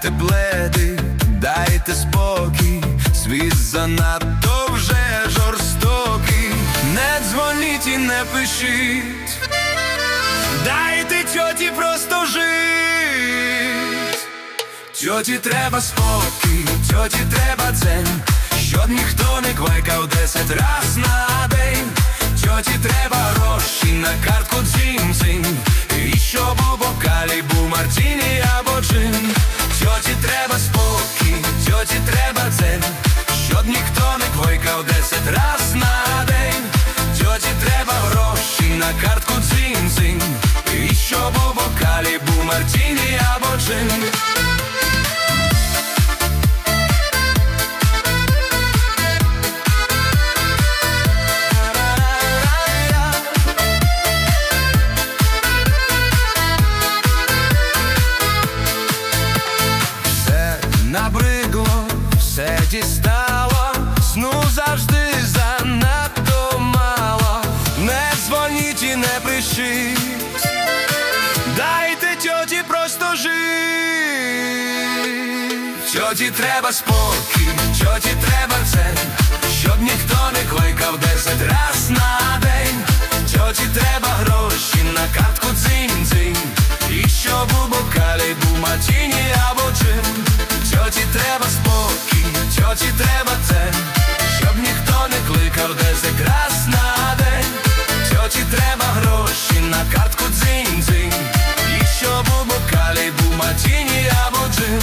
дайте пледи, дайте спокій, світ занадто вже жорстокий. Не дзвоніть і не пишіть, дайте тьоті просто жить. Тьоті треба спокій, тьоті треба дзен, щоб ніхто не кликав 10 раз на день. Тьоті треба гроші на картку дзінь-дзінь, і щоб у бокалі був мартіні або джин. Тьоті треба спокій, тьоті треба дзен, щоб ніхто не кликав 10 раз на день. Тьоті треба гроші на картку дзінь-дзінь, і щоб у бокалі був мартіні або джин. Набридло, все дістало, сну завжди занадто мало. Не дзвоніть і не пишіть, дайте тьоті просто жить. Тьоті треба спокій, тьоті треба дзен, щоб ніхто не кликав 10 раз на день. Тьоті треба гроші на картку дзинь-дзинь, і щоб у бокалі був мартіні або джин. Тьоті треба спокій, тьоті треба дзен, щоб ніхто не кликав 10 раз на день. Тьоті треба гроші на картку дзинь-дзинь, і щоб у бокалі був мартіні або джин.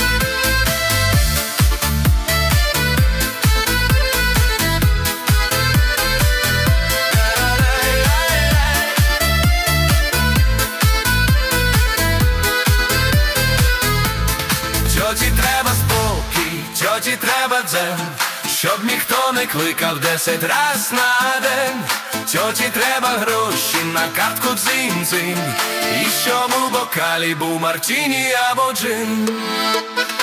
Тьоті треба спокій, тьоті треба дзен, щоб ніхто не кликав 10 раз на день. Тьоті треба гроші на картку дзинь-дзинь, і щоб у бокалі був мартіні або джин.